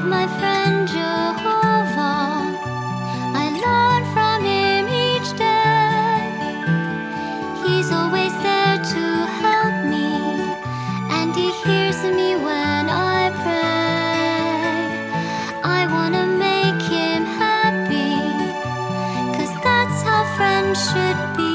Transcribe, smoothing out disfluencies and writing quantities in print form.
my friend Jehovah. I learn from him each day. He's always there to help me, and he hears me when I pray. I wanna make him happy, 'cause that's how friends should be.